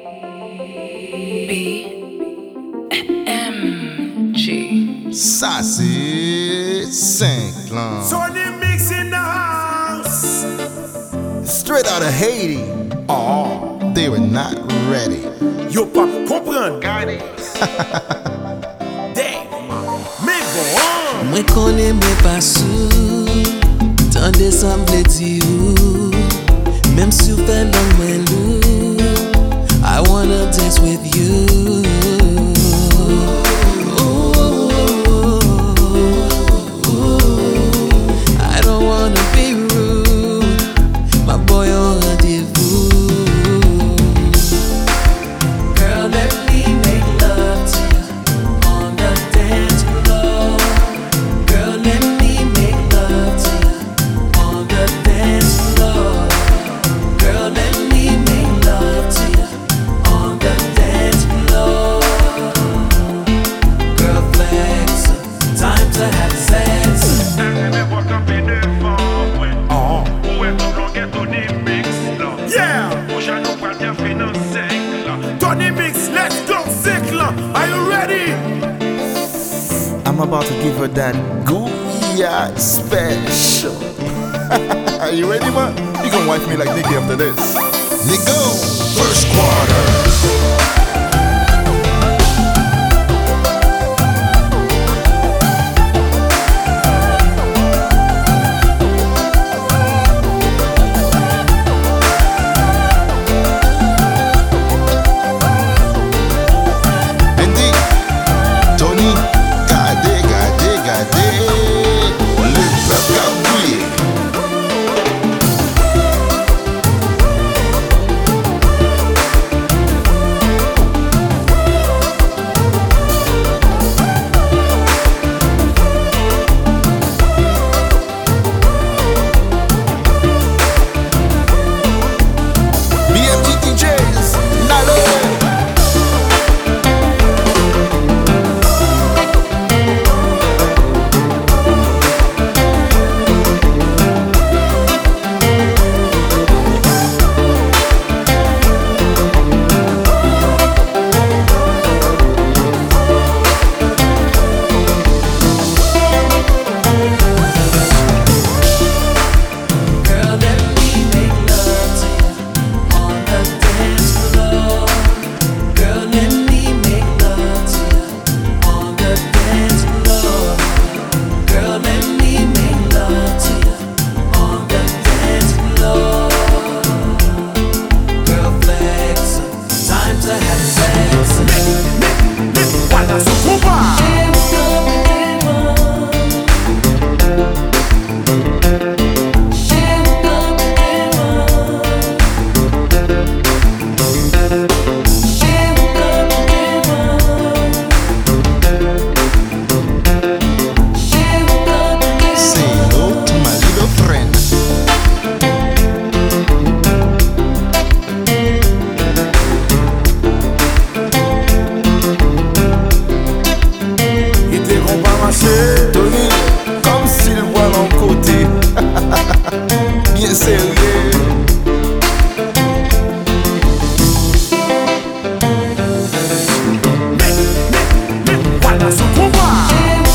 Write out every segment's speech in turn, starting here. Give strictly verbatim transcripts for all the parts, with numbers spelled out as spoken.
B M G Sassy Saint-Claude. Tony Mix in the house. Straight out of Haiti. Oh, they were not ready. Yo pas comprendre. Damn. Mais bon. Mwen konen mwen pa sou, tan desan vle di ou, mem si ou fè lang mwen lou, I wanna dance with you. I don't wanna be rude, my boy on rendezvous. Girl, let me make love to you on the dance floor. Girl, let me make love to you on the dance floor. Girl, let me make love to you on the dance floor. Girl, flex, time to have sex. Yeah. Tony Mix, let's go, Sickler. Are you ready? I'm about to give her that Gooyah special. Are you ready, man? You gonna wife me like Nicky after this. Nico, first quarter. Tony, comme s'il voit l'en côté. Bien sérieux. Voilà son pouvoir.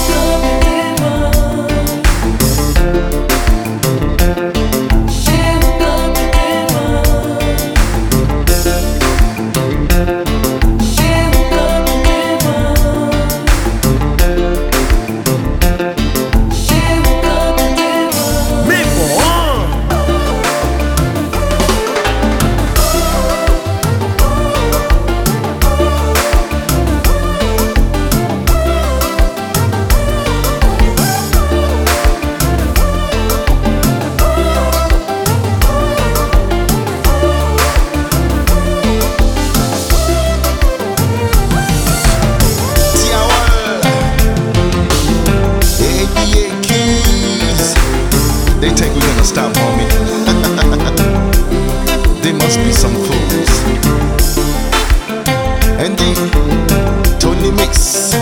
They think we're gonna stop, homie. They must be some fools. And the Tony Mix.